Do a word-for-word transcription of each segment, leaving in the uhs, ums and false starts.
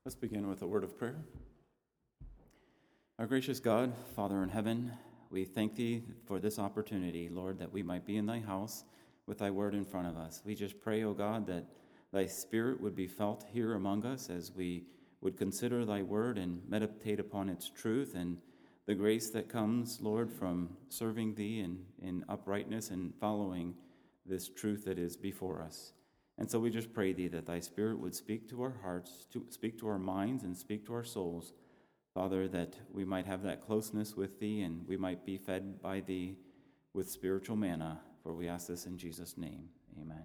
Let's begin with a word of prayer. Our gracious God, Father in heaven, we thank Thee for this opportunity, Lord, that we might be in Thy house with Thy word in front of us. We just pray, O God, that Thy Spirit would be felt here among us as we would consider Thy word and meditate upon its truth and the grace that comes, Lord, from serving Thee in, in uprightness and following this truth that is before us. And so we just pray Thee that Thy Spirit would speak to our hearts, to speak to our minds, and speak to our souls, Father, that we might have that closeness with Thee and we might be fed by Thee with spiritual manna. For we ask this in Jesus' name. Amen.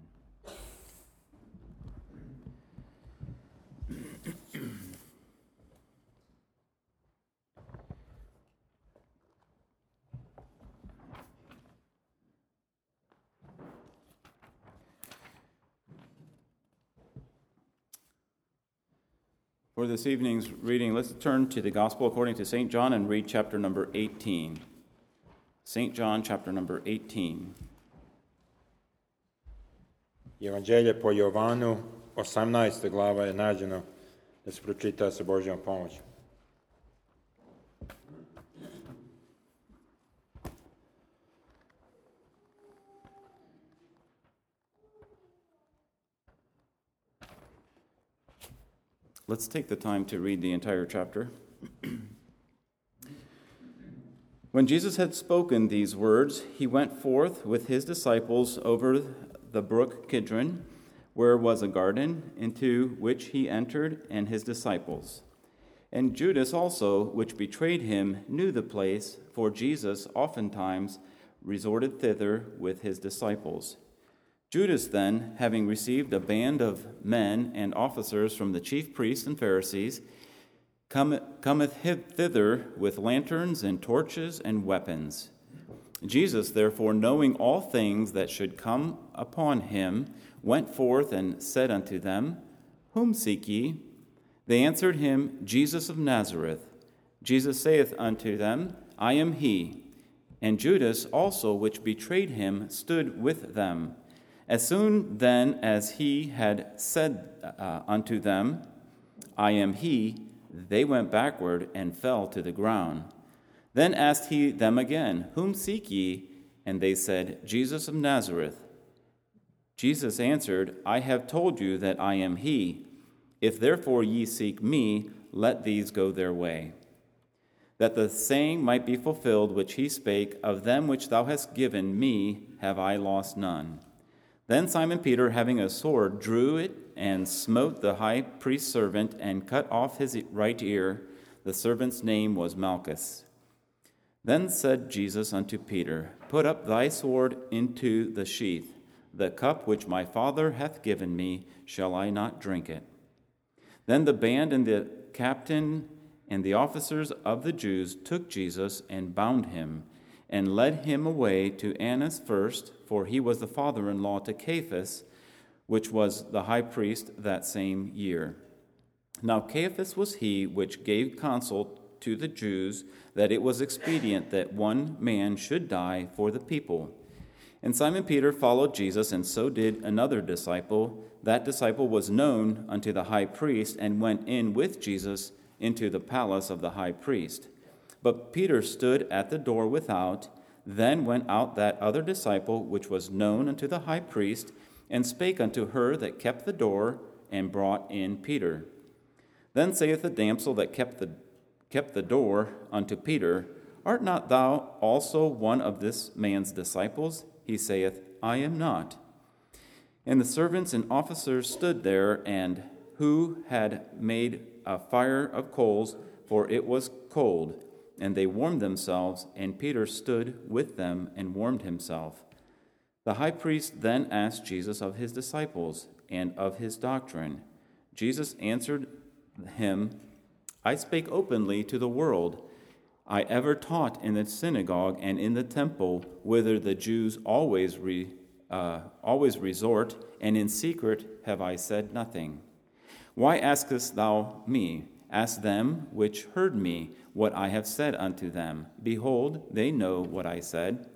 For this evening's reading, let's turn to the Gospel according to Saint John and read chapter number eighteen. Saint John, chapter number eighteen. Evanđelje po Jovanu, osamnaesta glava je nađeno da se pročita sa Božjom pomoću. Let's take the time to read the entire chapter. When Jesus had spoken these words, he went forth with his disciples over the brook Kidron, where was a garden, into which he entered and his disciples. And Judas also, which betrayed him, knew the place, for Jesus oftentimes resorted thither with his disciples. Judas then, having received a band of men and officers from the chief priests and Pharisees, cometh thither with lanterns and torches and weapons. Jesus, therefore, knowing all things that should come upon him, went forth and said unto them, Whom seek ye? They answered him, Jesus of Nazareth. Jesus saith unto them, I am he. And Judas also, which betrayed him, stood with them. As soon then as he had said uh, unto them, I am he, they went backward and fell to the ground. Then asked he them again, Whom seek ye? And they said, Jesus of Nazareth. Jesus answered, I have told you that I am he. If therefore ye seek me, let these go their way. That the saying might be fulfilled which he spake, Of them which thou hast given me have I lost none. Then Simon Peter, having a sword, drew it and smote the high priest's servant and cut off his right ear. The servant's name was Malchus. Then said Jesus unto Peter, Put up thy sword into the sheath. The cup which my Father hath given me, shall I not drink it? Then the band and the captain and the officers of the Jews took Jesus and bound him, and led him away to Annas first, for he was the father-in-law to Caiaphas, which was the high priest that same year. Now Caiaphas was he which gave counsel to the Jews that it was expedient that one man should die for the people. And Simon Peter followed Jesus, and so did another disciple. That disciple was known unto the high priest, and went in with Jesus into the palace of the high priest. But Peter stood at the door without. Then went out that other disciple, which was known unto the high priest, and spake unto her that kept the door, and brought in Peter. Then saith the damsel that kept the kept the door unto Peter, Art not thou also one of this man's disciples? He saith, I am not. And the servants and officers stood there, and who had made a fire of coals, for it was cold. And they warmed themselves, and Peter stood with them and warmed himself. The high priest then asked Jesus of his disciples and of his doctrine. Jesus answered him, I spake openly to the world. I ever taught in the synagogue and in the temple, whither the Jews always re, uh, always resort, and in secret have I said nothing. Why askest thou me? Ask them which heard me what I have said unto them. Behold, they know what I said.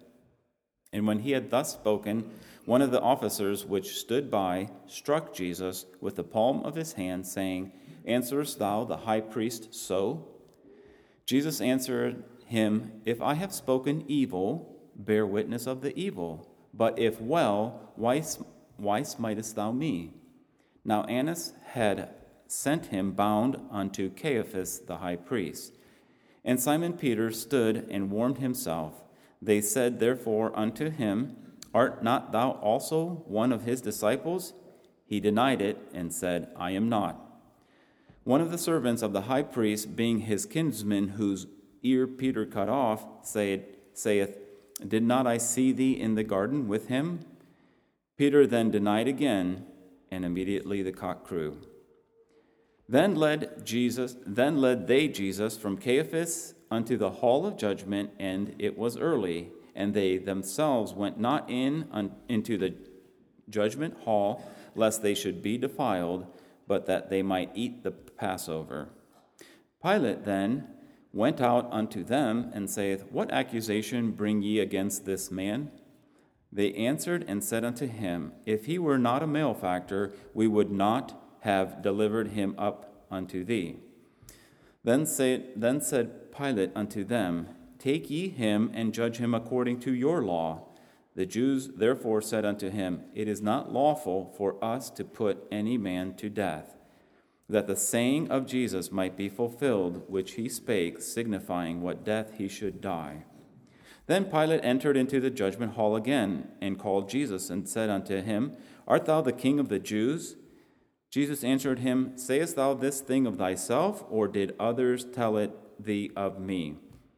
And when he had thus spoken, one of the officers which stood by struck Jesus with the palm of his hand, saying, answerest thou the high priest so? Jesus answered him, If I have spoken evil, bear witness of the evil. But if well, why, why smitest thou me? Now Annas had sent him bound unto Caiaphas the high priest. And Simon Peter stood and warmed himself. They said therefore unto him, Art not thou also one of his disciples? He denied it and said, I am not. One of the servants of the high priest, being his kinsman, whose ear Peter cut off, said, saith, Did not I see thee in the garden with him? Peter then denied again, and immediately the cock crew. Then led Jesus, then led they Jesus from Caiaphas unto the hall of judgment, and it was early, and they themselves went not in un, into the judgment hall, lest they should be defiled, but that they might eat the Passover. Pilate then went out unto them, and saith, What accusation bring ye against this man? They answered and said unto him, If he were not a malefactor, we would not have delivered him up unto thee. Then said, then said Pilate unto them, Take ye him and judge him according to your law. The Jews therefore said unto him, It is not lawful for us to put any man to death, that the saying of Jesus might be fulfilled, which he spake, signifying what death he should die. Then Pilate entered into the judgment hall again, and called Jesus, and said unto him, Art thou the King of the Jews? Jesus answered him, Sayest thou this thing of thyself, or did others tell it thee of me?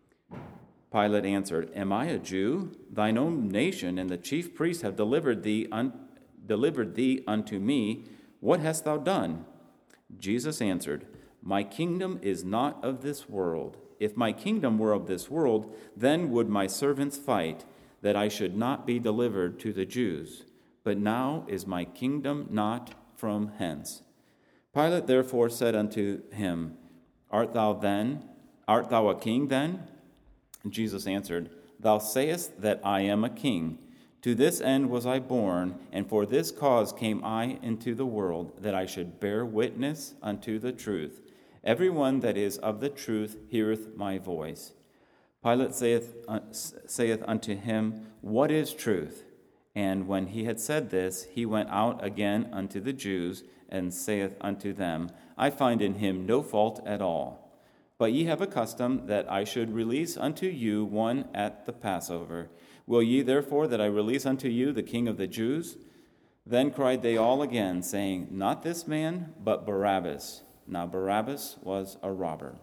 Pilate answered, Am I a Jew? Thine own nation and the chief priests have delivered thee, un- delivered thee unto me. What hast thou done? Jesus answered, My kingdom is not of this world. If my kingdom were of this world, then would my servants fight, that I should not be delivered to the Jews. But now is my kingdom not from hence. Pilate therefore said unto him, Art thou then, art thou a king then? Jesus answered, Thou sayest that I am a king. To this end was I born, and for this cause came I into the world, that I should bear witness unto the truth. Every one that is of the truth heareth my voice. Pilate saith, uh, saith unto him, What is truth? And when he had said this, he went out again unto the Jews, and saith unto them, I find in him no fault at all. But ye have a custom that I should release unto you one at the Passover. Will ye therefore that I release unto you the King of the Jews? Then cried they all again, saying, Not this man, but Barabbas. Now Barabbas was a robber.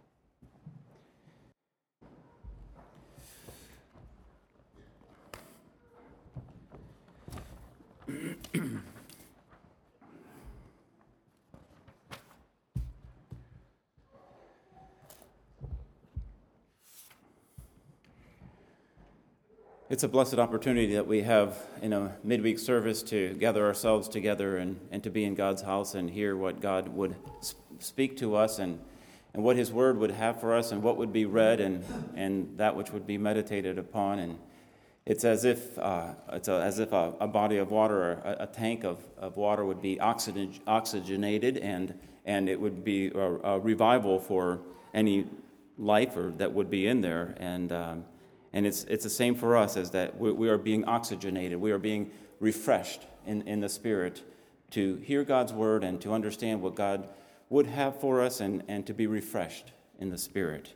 It's a blessed opportunity that we have in a midweek service to gather ourselves together and, and to be in God's house and hear what God would speak to us and, and what his word would have for us and what would be read and, and that which would be meditated upon. And it's as if uh, it's a, as if a, a body of water or a, a tank of, of water would be oxygen, oxygenated and and it would be a, a revival for any life or that would be in there. And um, And it's it's the same for us, as that we, we are being oxygenated. We are being refreshed in, in the Spirit to hear God's word and to understand what God would have for us and, and to be refreshed in the Spirit.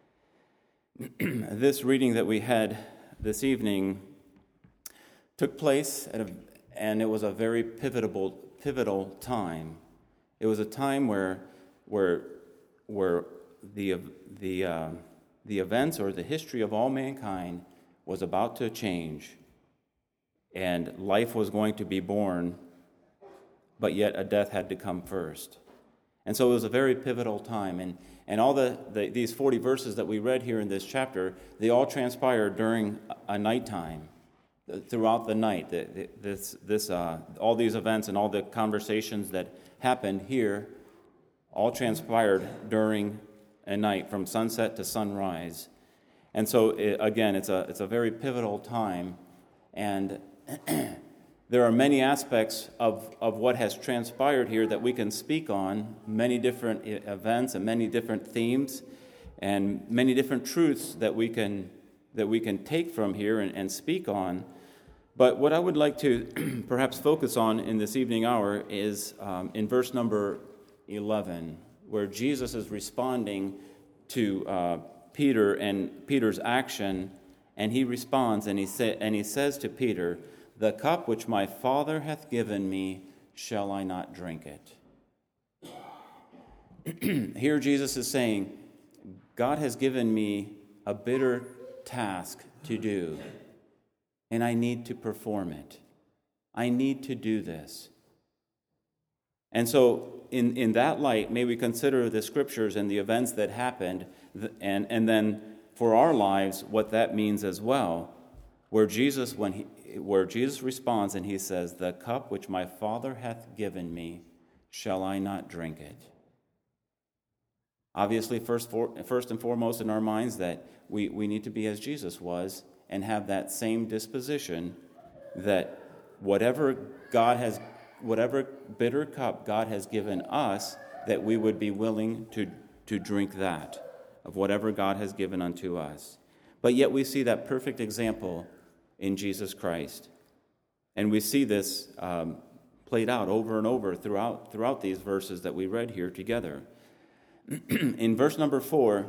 This reading that we had this evening took place at a, and it was a very pivotal pivotal time. It was a time where where where the the uh, the events or the history of all mankind was about to change, and life was going to be born, but yet a death had to come first. And so it was a very pivotal time, and, and all the, the these forty verses that we read here in this chapter, they all transpired during a nighttime, throughout the night. The, the, this, this, uh, all these events and all the conversations that happened here all transpired during a night from sunset to sunrise. And so it, again, it's a it's a very pivotal time, and there are many aspects of, of what has transpired here that we can speak on, many different events and many different themes and many different truths that we can that we can take from here and, and speak on. But what I would like to perhaps focus on in this evening hour is um, in verse number eleven, where Jesus is responding to uh, Peter and Peter's action, and he responds and he sa- and he says to Peter, "The cup which my Father hath given me, shall I not drink it?" Here Jesus is saying, God has given me a bitter task to do, and I need to perform it. I need to do this. And so in, in that light, may we consider the scriptures and the events that happened, and, and then for our lives, what that means as well, where Jesus, when he, where Jesus responds and he says, "The cup which my Father hath given me, shall I not drink it?" Obviously, first, for, first and foremost in our minds, that we, we need to be as Jesus was and have that same disposition, that whatever God has, whatever bitter cup God has given us, that we would be willing to, to drink that, of whatever God has given unto us. But yet we see that perfect example in Jesus Christ. And we see this um, played out over and over throughout, throughout these verses that we read here together. In verse number four,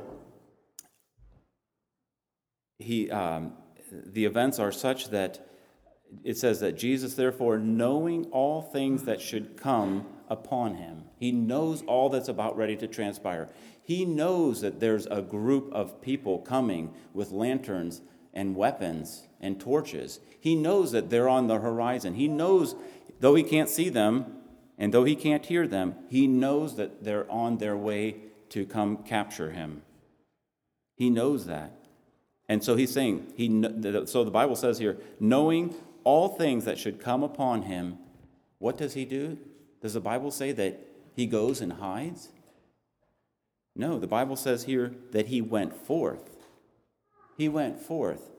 he um, the events are such that it says that Jesus, therefore, knowing all things that should come upon him, he knows all that's about ready to transpire. He knows that there's a group of people coming with lanterns and weapons and torches. He knows that they're on the horizon. He knows, though he can't see them and though he can't hear them, he knows that they're on their way to come capture him. He knows that. And so he's saying, he. so the Bible says here, knowing all things that should come upon him, what does he do? Does the Bible say that he goes and hides? No, the Bible says here that he went forth. He went forth.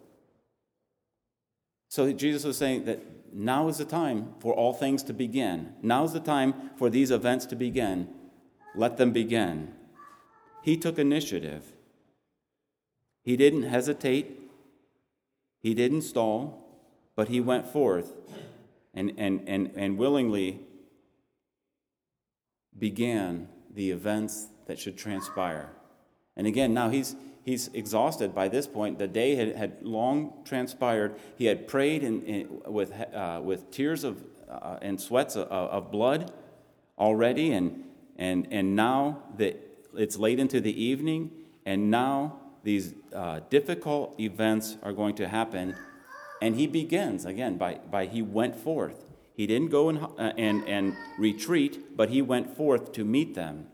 So Jesus was saying that now is the time for all things to begin. Now is the time for these events to begin. Let them begin. He took initiative. He didn't hesitate. He didn't stall, but he went forth and, and, and, and willingly began the events that should transpire. And again, now he's he's exhausted by this point. The day had, had long transpired. He had prayed in, in, with uh, with tears of uh, and sweats of, of blood already, and and and now that it's late into the evening, and now these uh, difficult events are going to happen, and he begins again by by he went forth. He didn't go and uh, and and retreat, but he went forth to meet them.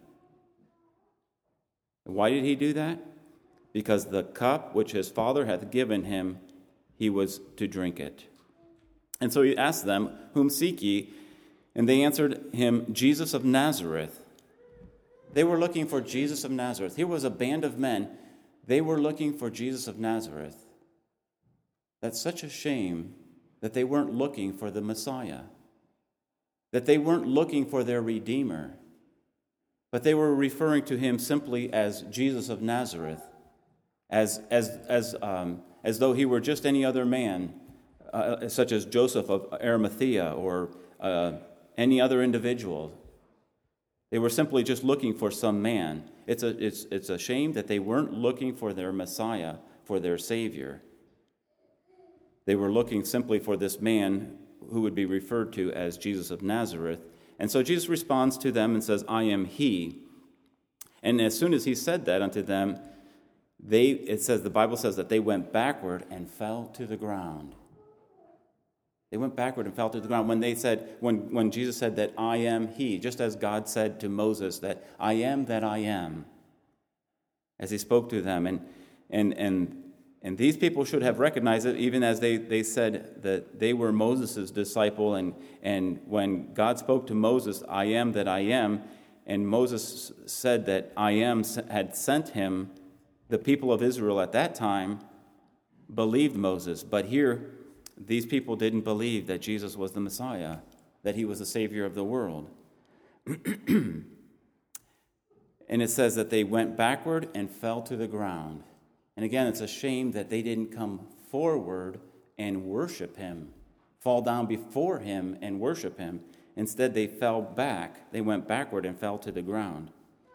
Why did he do that? Because the cup which his Father hath given him, he was to drink it. And so he asked them, "Whom seek ye?" And they answered him, "Jesus of Nazareth." They were looking for Jesus of Nazareth. Here was a band of men. They were looking for Jesus of Nazareth. That's such a shame that they weren't looking for the Messiah, that they weren't looking for their Redeemer, but they were referring to him simply as Jesus of Nazareth, as as as um, as though he were just any other man, uh, such as Joseph of Arimathea or uh, any other individual. They were simply just looking for some man. It's a it's it's a shame that they weren't looking for their Messiah, for their Savior. They were looking simply for this man who would be referred to as Jesus of Nazareth. And so Jesus responds to them and says, "I am he." And as soon as he said that unto them, they it says the Bible says that they went backward and fell to the ground. They went backward and fell to the ground when they said, when, when Jesus said that I am he, just as God said to Moses that I am that I am, as he spoke to them. And and and and these people should have recognized it, even as they, they said that they were Moses' disciple. And, and when God spoke to Moses, I am that I am, and Moses said that I am had sent him, the people of Israel at that time believed Moses. But here, these people didn't believe that Jesus was the Messiah, that he was the Savior of the world. And it says that they went backward and fell to the ground. And again, it's a shame that they didn't come forward and worship him, fall down before him and worship him. Instead, they fell back. They went backward and fell to the ground.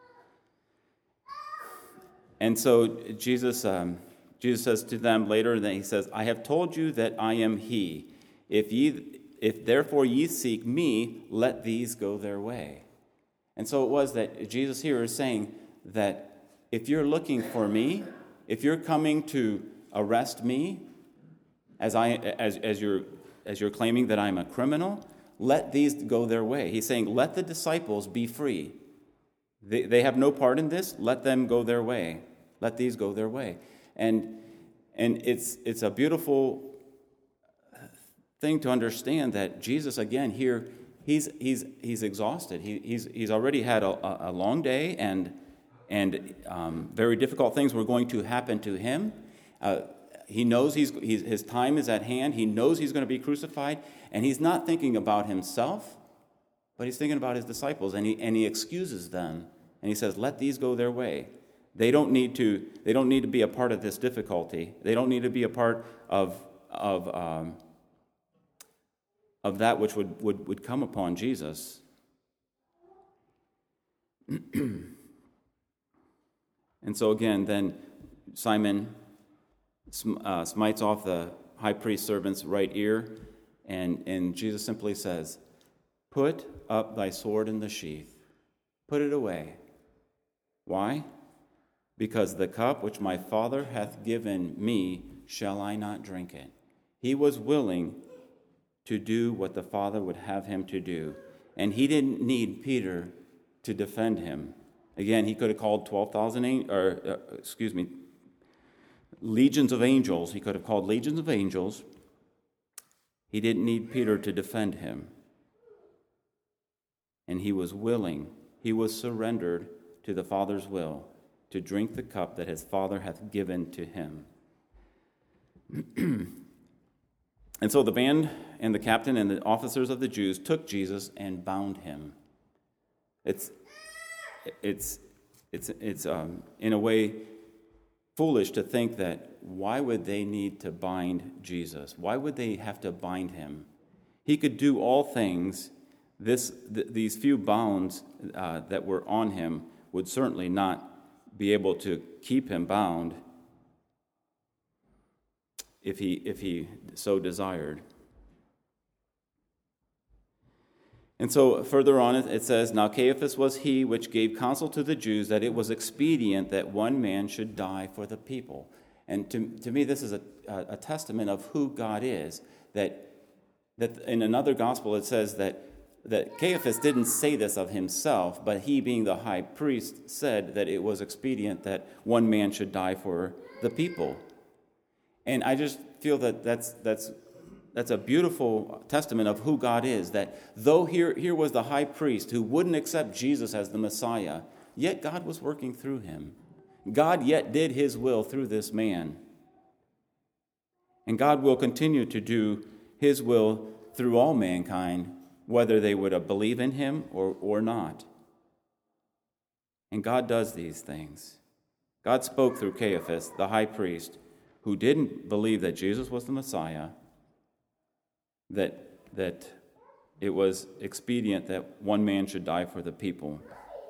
And so Jesus, um, Jesus says to them later, that he says, I have told you that I am he. If ye, if therefore ye seek me, let these go their way. And so it was that Jesus here is saying that if you're looking for me, if you're coming to arrest me, as I as as you're as you're claiming that I'm a criminal, let these go their way. He's saying, let the disciples be free. They they have no part in this. Let them go their way. Let these go their way. And and it's it's a beautiful thing to understand that Jesus, again, here, he's he's he's exhausted. He, he's he's already had a, a long day, and and um, very difficult things were going to happen to him. Uh, he knows he's, he's his time is at hand. He knows he's going to be crucified, and he's not thinking about himself, but he's thinking about his disciples, and he and he excuses them, and he says, "Let these go their way. They don't need to. They don't need to be a part of this difficulty. They don't need to be a part of of." Um, of that which would, would, would come upon Jesus." And so again, then Simon uh, smites off the high priest's servant's right ear, and, and Jesus simply says, "Put up thy sword in the sheath. Put it away." Why? "Because the cup which my Father hath given me, shall I not drink it?" He was willing to do what the Father would have him to do. And he didn't need Peter to defend him. Again, he could have called twelve thousand, or uh, excuse me, legions of angels. He could have called legions of angels. He didn't need Peter to defend him. And he was willing, he was surrendered to the Father's will to drink the cup that his Father hath given to him. And so the band and the captain and the officers of the Jews took Jesus and bound him. It's, it's, it's, it's um, in a way foolish to think that why would they need to bind Jesus? Why would they have to bind him? He could do all things. This, th- these few bounds uh, that were on him would certainly not be able to keep him bound if he if he so desired. And so further on it says, "Now Caiaphas was he which gave counsel to the Jews that it was expedient that one man should die for the people." And to, to me, this is a, a testament of who God is. That that in another gospel it says that that Caiaphas didn't say this of himself, but he, being the high priest, said that it was expedient that one man should die for the people. And I just feel that that's that's that's a beautiful testament of who God is, that though here, here was the high priest who wouldn't accept Jesus as the Messiah, yet God was working through him. God yet did his will through this man. And God will continue to do his will through all mankind, whether they would believe in him or, or not. And God does these things. God spoke through Caiaphas, the high priest, who didn't believe that Jesus was the Messiah, that, that it was expedient that one man should die for the people.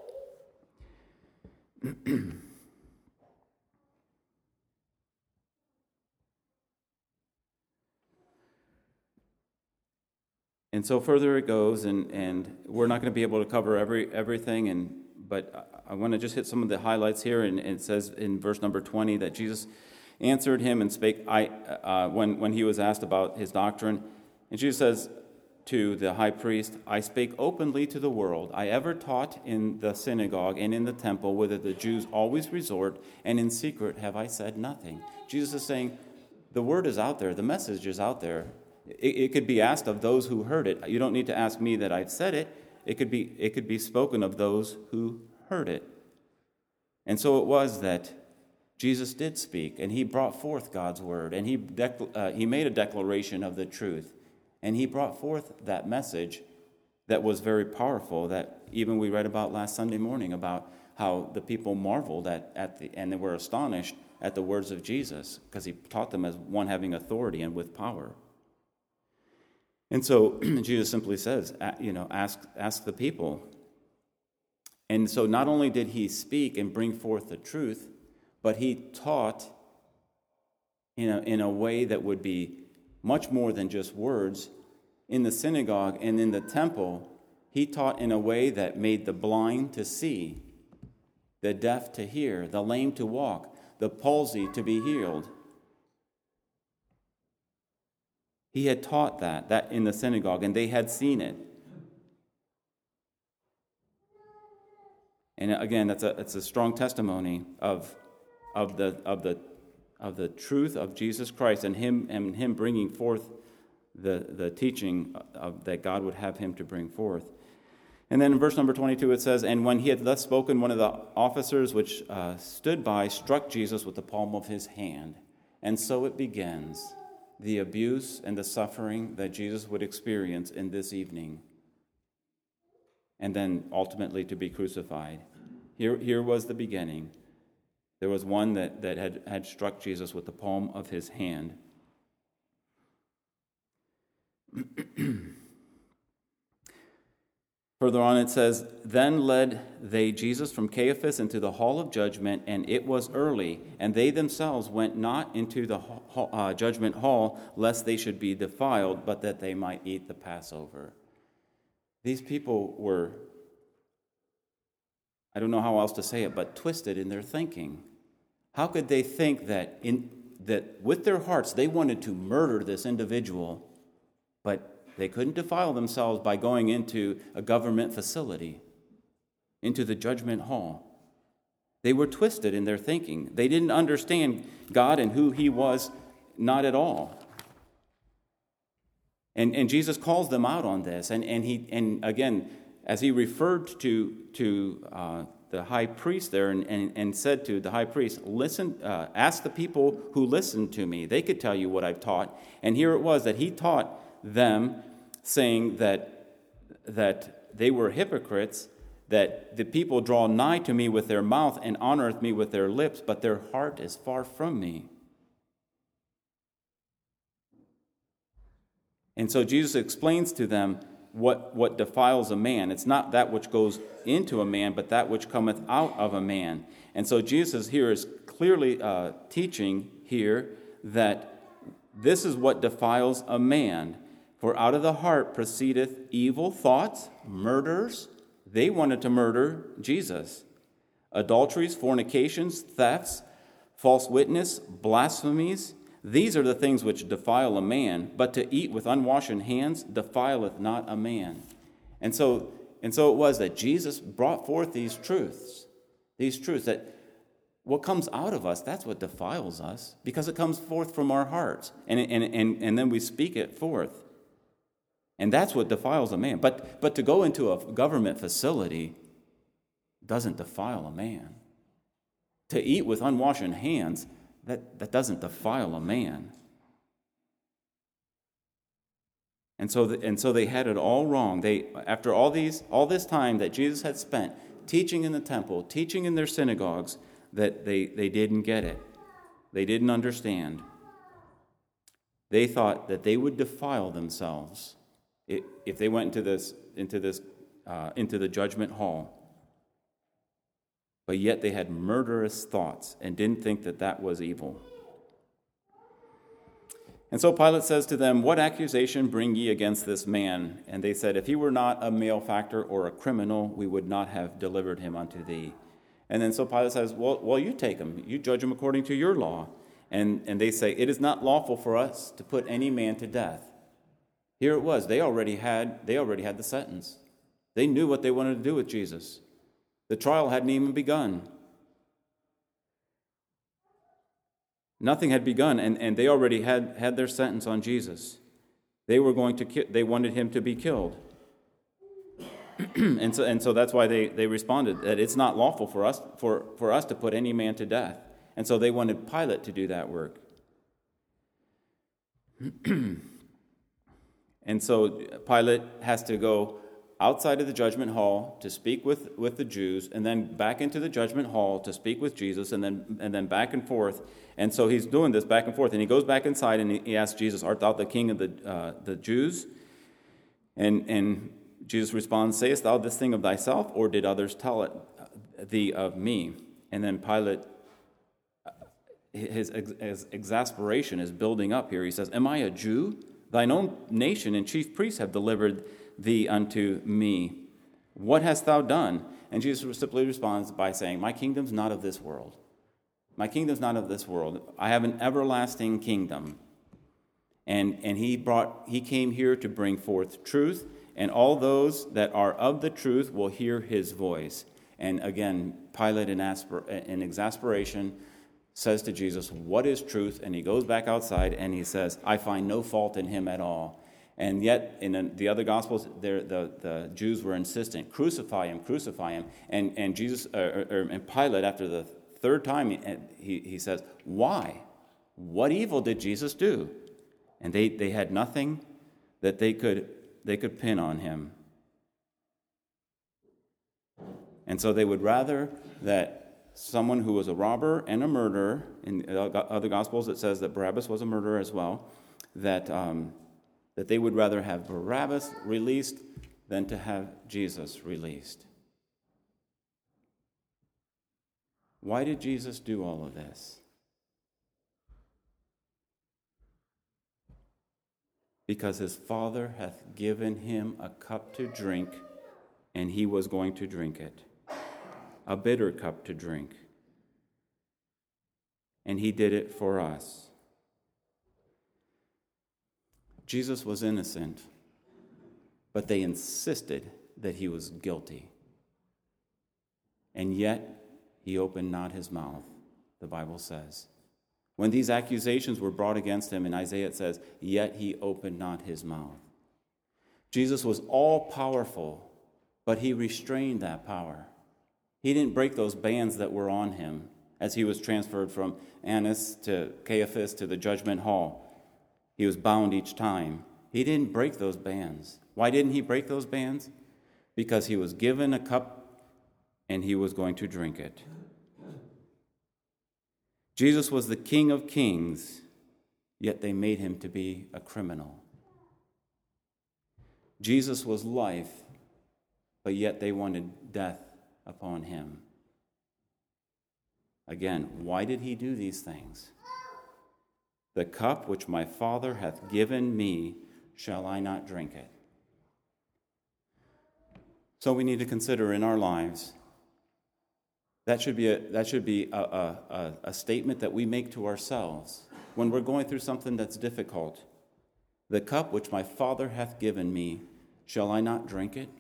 And so further it goes, and, and we're not going to be able to cover every everything, and but I, I want to just hit some of the highlights here. And, and it says in verse number twenty that Jesus answered him and spake I uh, when, when he was asked about his doctrine. And Jesus says to the high priest, "I spake openly to the world. I ever taught in the synagogue and in the temple, whither the Jews always resort, and in secret have I said nothing." Jesus is saying, the word is out there, the message is out there. It, it could be asked of those who heard it. You don't need to ask me that I've said it. It could be it could be spoken of those who heard it. And so it was that Jesus did speak, and he brought forth God's word, and he dec- uh, he made a declaration of the truth, and he brought forth that message that was very powerful, that even we read about last Sunday morning, about how the people marveled at, at the, and they were astonished at the words of Jesus, because he taught them as one having authority and with power. And so Jesus simply says, you know, ask, ask the people. And so not only did he speak and bring forth the truth, but he taught in a, in a way that would be much more than just words. In the synagogue and in the temple, he taught in a way that made the blind to see, the deaf to hear, the lame to walk, the palsy to be healed. He had taught that, that in the synagogue, and they had seen it. And again, that's a it's a strong testimony of of the of the of the truth of Jesus Christ and him and him bringing forth the the teaching of, that God would have him to bring forth. And then in verse number twenty-two it says, "And when he had thus spoken, one of the officers which uh, stood by struck Jesus with the palm of his hand." And so it begins, the abuse and the suffering that Jesus would experience in this evening, and then ultimately to be crucified. Here, here was the beginning. There was one that, that had, had struck Jesus with the palm of his hand. Further on it says, "Then led they Jesus from Caiaphas into the hall of judgment, and it was early, and they themselves went not into the hall, uh, judgment hall, lest they should be defiled, but that they might eat the Passover." These people were, I don't know how else to say it, but twisted in their thinking. How could they think that in that with their hearts they wanted to murder this individual, but they couldn't defile themselves by going into a government facility, into the judgment hall? They were twisted in their thinking. They didn't understand God and who he was, not at all. And, and Jesus calls them out on this. And, and, he, and again, as he referred to, to uh, the high priest there and, and, and said to the high priest, "Listen, uh, ask the people who listen to me. They could tell you what I've taught." And here it was that he taught them, saying that, that they were hypocrites, that the people draw nigh to me with their mouth and honoreth me with their lips, but their heart is far from me. And so Jesus explains to them what, what defiles a man. It's not that which goes into a man, but that which cometh out of a man. And so Jesus here is clearly uh, teaching here that this is what defiles a man. "For out of the heart proceedeth evil thoughts," murders. They wanted to murder Jesus. "Adulteries, fornications, thefts, false witness, blasphemies. These are the things which defile a man, but to eat with unwashen hands defileth not a man." And so, and so it was that Jesus brought forth these truths, these truths that what comes out of us, that's what defiles us, because it comes forth from our hearts, and, and, and, and then we speak it forth. And that's what defiles a man. But, but to go into a government facility doesn't defile a man. To eat with unwashen hands, That, that doesn't defile a man. And so, the, and so they had it all wrong. They, after all these, all this time that Jesus had spent teaching in the temple, teaching in their synagogues, that they, they didn't get it. They didn't understand. They thought that they would defile themselves if they went into this, into this, uh, into the judgment hall. But yet they had murderous thoughts and didn't think that that was evil. And so Pilate says to them, "What accusation bring ye against this man?" And they said, "If he were not a malefactor or a criminal, we would not have delivered him unto thee." And then so Pilate says, well, well, you take him. You judge him according to your law. And, and they say, "It is not lawful for us to put any man to death." Here it was. They already had, they already had the sentence. They knew what they wanted to do with Jesus. The trial hadn't even begun. Nothing had begun, and, and they already had, had their sentence on Jesus. They were going to ki- they wanted him to be killed. and so and so that's why they, they responded that it's not lawful for us for, for us to put any man to death. And so they wanted Pilate to do that work. And so Pilate has to go outside of the judgment hall to speak with, with the Jews, and then back into the judgment hall to speak with Jesus, and then and then back and forth. And so he's doing this back and forth, and he goes back inside and he, he asks Jesus, "Art thou the king of the uh, the Jews?" And and Jesus responds, "Sayest thou this thing of thyself, or did others tell it thee of me?" And then Pilate, his, his exasperation is building up here. He says, "Am I a Jew? Thine own nation and chief priests have delivered thee unto me. What hast thou done?" And Jesus simply responds by saying, "My kingdom's not of this world. My kingdom's not of this world. I have an everlasting kingdom." And and he brought he came here to bring forth truth, and all those that are of the truth will hear his voice. And again, Pilate in, asper, in exasperation says to Jesus, "What is truth?" And he goes back outside and he says, "I find no fault in him at all." And yet, in the other Gospels, the, the Jews were insistent, "Crucify him, crucify him." And and Jesus, uh, or, and Pilate, after the third time, he, he says, "Why? What evil did Jesus do?" And they, they had nothing that they could they could pin on him. And so they would rather that someone who was a robber and a murderer, in other Gospels it says that Barabbas was a murderer as well, that um, that they would rather have Barabbas released than to have Jesus released. Why did Jesus do all of this? Because his Father hath given him a cup to drink, and he was going to drink it. A bitter cup to drink. And he did it for us. Jesus was innocent, but they insisted that he was guilty. And yet, he opened not his mouth, the Bible says. When these accusations were brought against him, in Isaiah it says, "Yet he opened not his mouth." Jesus was all-powerful, but he restrained that power. He didn't break those bands that were on him as he was transferred from Annas to Caiaphas to the judgment hall. He was bound each time. He didn't break those bands. Why didn't he break those bands? Because he was given a cup and he was going to drink it. Jesus was the King of Kings, yet they made him to be a criminal. Jesus was life, but yet they wanted death upon him. Again, why did he do these things? "The cup which my Father hath given me, shall I not drink it?" So we need to consider in our lives, that should be a, that should be a, a, a statement that we make to ourselves when we're going through something that's difficult. "The cup which my Father hath given me, shall I not drink it?"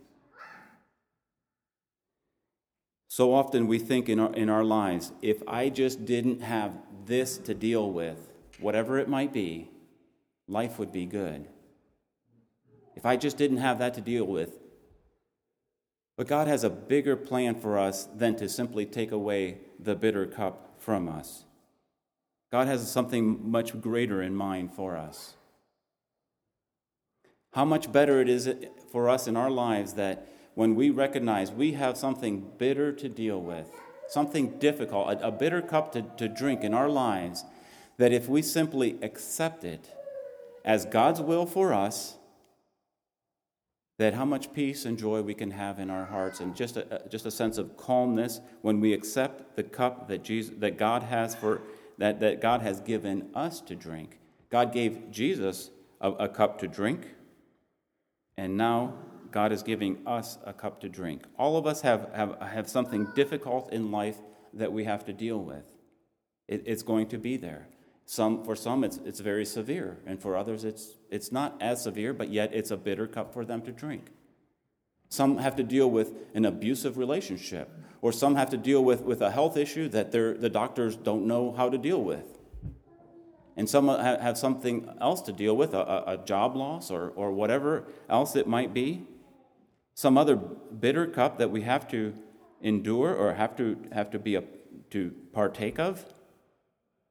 So often we think in our, in our lives, if I just didn't have this to deal with, whatever it might be, life would be good. If I just didn't have that to deal with. But God has a bigger plan for us than to simply take away the bitter cup from us. God has something much greater in mind for us. How much better it is for us in our lives that when we recognize we have something bitter to deal with, something difficult, a, a bitter cup to, to drink in our lives, that if we simply accept it as God's will for us, that how much peace and joy we can have in our hearts, and just a, just a sense of calmness when we accept the cup that Jesus, that God has for that, that God has given us to drink. God gave Jesus a, a cup to drink, and now God is giving us a cup to drink. All of us have, have, have something difficult in life that we have to deal with. It, it's going to be there. Some, for some, it's it's very severe, and for others, it's it's not as severe, but yet it's a bitter cup for them to drink. Some have to deal with an abusive relationship, or some have to deal with, with a health issue that they're, the doctors don't know how to deal with. And some have something else to deal with, a, a job loss or, or whatever else it might be. Some other bitter cup that we have to endure or have to have to be a, to partake of.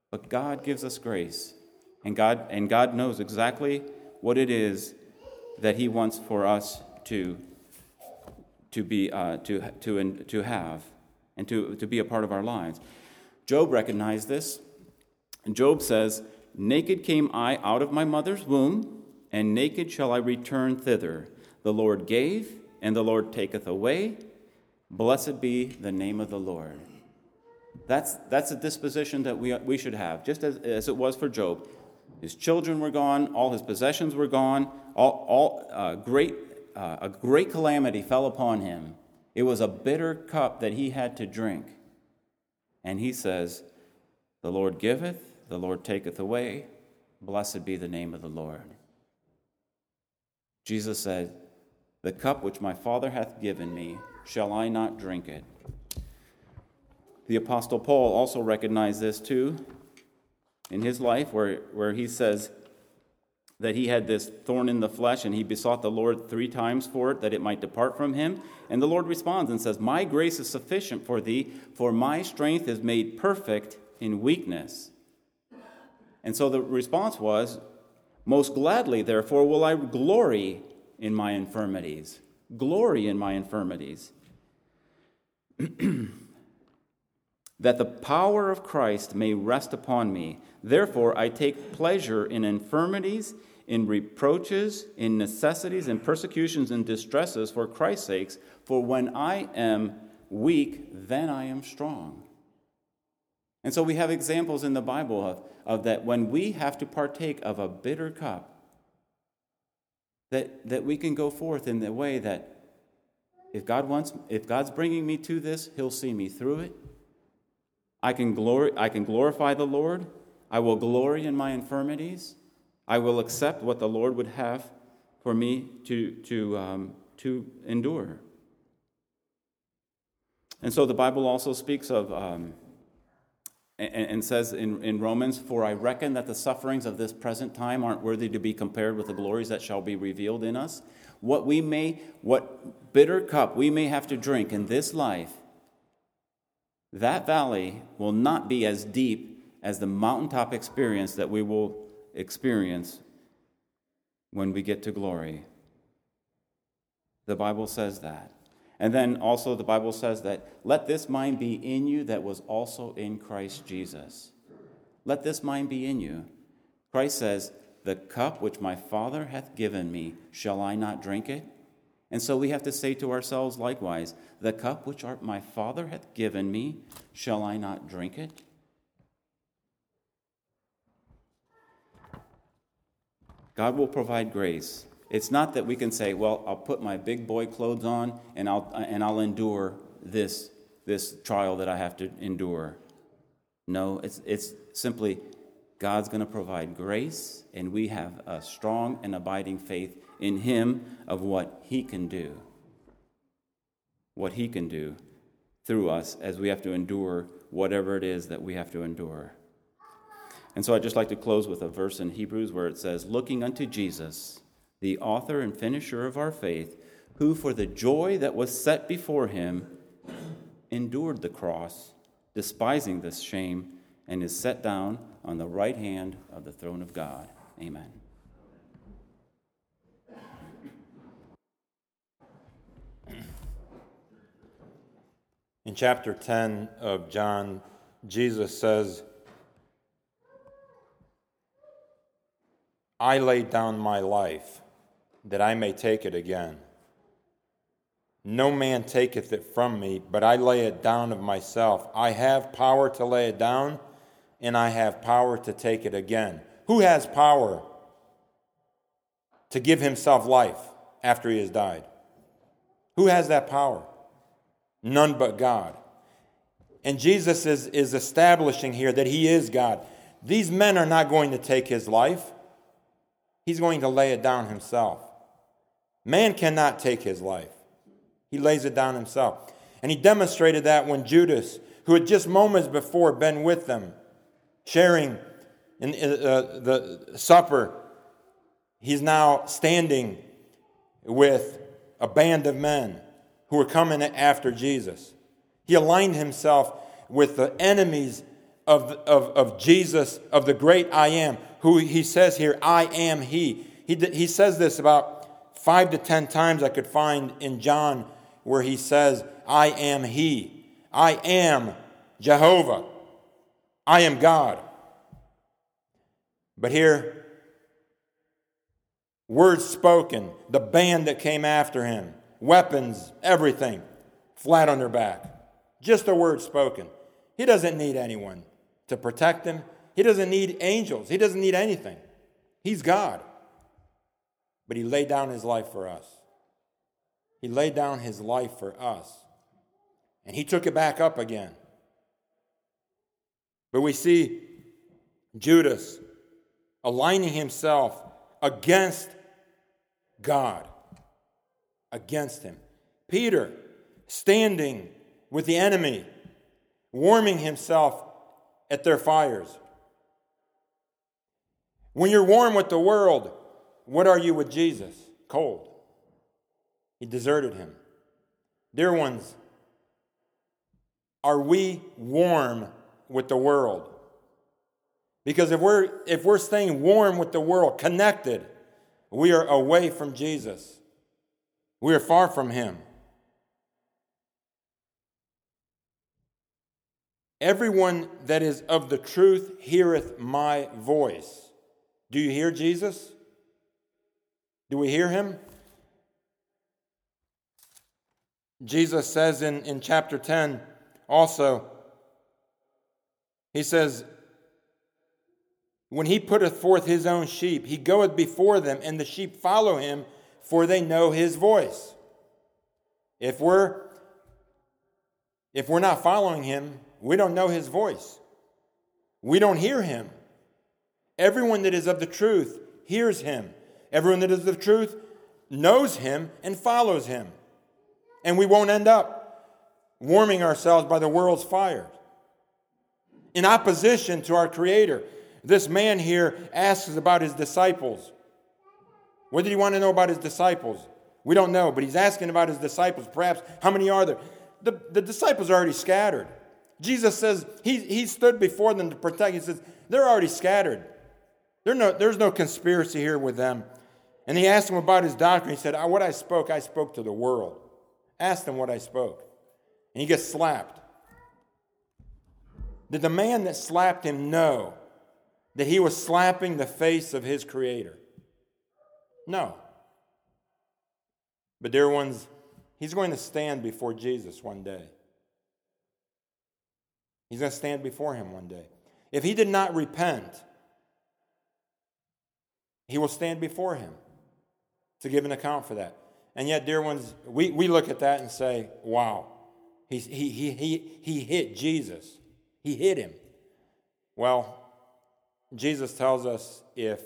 But God gives us grace, and God and God knows exactly what it is that He wants for us to to be uh, to to to have and to, to be a part of our lives. Job recognized this. And Job says, "Naked came I out of my mother's womb, and naked shall I return thither. The Lord gave, and the Lord taketh away. Blessed be the name of the Lord." That's that's a disposition that we we should have, just as, as it was for Job. His children were gone, all his possessions were gone, all all uh, great uh, a great calamity fell upon him. It was a bitter cup that he had to drink. And he says, "The Lord giveth, the Lord taketh away. Blessed be the name of the Lord." Jesus said, "The cup which my Father hath given me, shall I not drink it?" The Apostle Paul also recognized this too in his life, where, where he says that he had this thorn in the flesh, and he besought the Lord three times for it, that it might depart from him. And the Lord responds and says, "My grace is sufficient for thee, for my strength is made perfect in weakness." And so the response was, "Most gladly, therefore, will I glory in my infirmities." Glory in my infirmities. "That the power of Christ may rest upon me. Therefore I take pleasure in infirmities, in reproaches, in necessities, in persecutions, and distresses for Christ's sakes. For when I am weak, then I am strong." And so we have examples in the Bible of, of that when we have to partake of a bitter cup, that, that we can go forth in the way that if God wants, if God's bringing me to this, He'll see me through it. I can glory, I can glorify the Lord. I will glory in my infirmities. I will accept what the Lord would have for me to, to, um, to endure. And so the Bible also speaks of, um, and, and says in, in Romans, "For I reckon that the sufferings of this present time aren't worthy to be compared with the glories that shall be revealed in us." What we may, what bitter cup we may have to drink in this life, that valley will not be as deep as the mountaintop experience that we will experience when we get to glory. The Bible says that. And then also the Bible says that, "Let this mind be in you that was also in Christ Jesus." Let this mind be in you. Christ says, "The cup which my Father hath given me, shall I not drink it?" And so we have to say to ourselves likewise, "The cup which my Father hath given me, shall I not drink it?" God will provide grace. It's not that we can say, "Well, I'll put my big boy clothes on and I'll and I'll endure this this trial that I have to endure." No, it's it's simply God's going to provide grace, and we have a strong and abiding faith in Him of what He can do. What He can do through us as we have to endure whatever it is that we have to endure. And so I'd just like to close with a verse in Hebrews where it says, "Looking unto Jesus, the author and finisher of our faith, who for the joy that was set before Him endured the cross, despising this shame, and is set down on the right hand of the throne of God." Amen. In chapter ten of John, Jesus says, "I laid down my life, that I may take it again. No man taketh it from me, but I lay it down of myself. I have power to lay it down, and I have power to take it again." Who has power to give himself life after he has died? Who has that power? None but God. And Jesus is, is establishing here that He is God. These men are not going to take His life. He's going to lay it down Himself. Man cannot take His life. He lays it down Himself. And He demonstrated that when Judas, who had just moments before been with them, sharing in uh, the supper, he's now standing with a band of men who were coming after Jesus. He aligned himself with the enemies of, of, of Jesus, of the great I am, who he says here, I am he. He, he says this about five to ten times I could find in John where he says, I am he. I am Jehovah. I am God. But here, words spoken, the band that came after him, weapons, everything, flat on their back. Just a word spoken. He doesn't need anyone to protect him. He doesn't need angels. He doesn't need anything. He's God. But he laid down his life for us. He laid down his life for us. And he took it back up again. But we see Judas aligning himself against God, against him. Peter standing with the enemy, warming himself at their fires. When you're warm with the world, what are you with Jesus? Cold. He deserted him. Dear ones, are we warm with the world? Because if we're if we're staying warm with the world, connected, we are away from Jesus. We are far from him. Everyone that is of the truth heareth my voice. Do you hear Jesus? Do we hear him? Jesus says in, in chapter ten also, he says, when he putteth forth his own sheep, he goeth before them, and the sheep follow him, for they know his voice. If we're, if we're not following him, we don't know his voice. We don't hear him. Everyone that is of the truth hears him. Everyone that is of the truth knows him and follows him. And we won't end up warming ourselves by the world's fire. In opposition to our Creator, this man here asks about his disciples. What did he want to know about his disciples? We don't know, but he's asking about his disciples. Perhaps, how many are there? The, the disciples are already scattered. Jesus says he, he stood before them to protect. He says, they're already scattered. They're no, there's no conspiracy here with them. And he asked him about his doctrine. He said, what I spoke, I spoke to the world. Asked him what I spoke. And he gets slapped. Did the man that slapped him know that he was slapping the face of his Creator? No. But dear ones, he's going to stand before Jesus one day. He's going to stand before him one day. If he did not repent, he will stand before him to give an account for that. And yet, dear ones, we, we look at that and say, wow, he, he, he, he, he hit Jesus. He hit him. Well, Jesus tells us, if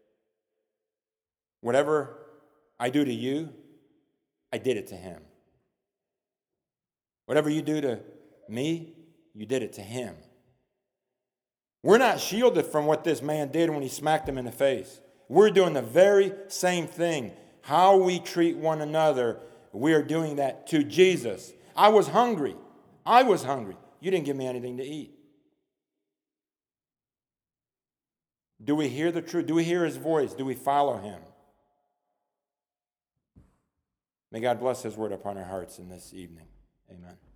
whatever I do to you, I did it to him. Whatever you do to me, you did it to him. We're not shielded from what this man did when he smacked him in the face. We're doing the very same thing. How we treat one another, we are doing that to Jesus. I was hungry. I was hungry. You didn't give me anything to eat. Do we hear the truth? Do we hear his voice? Do we follow him? May God bless his word upon our hearts in this evening. Amen.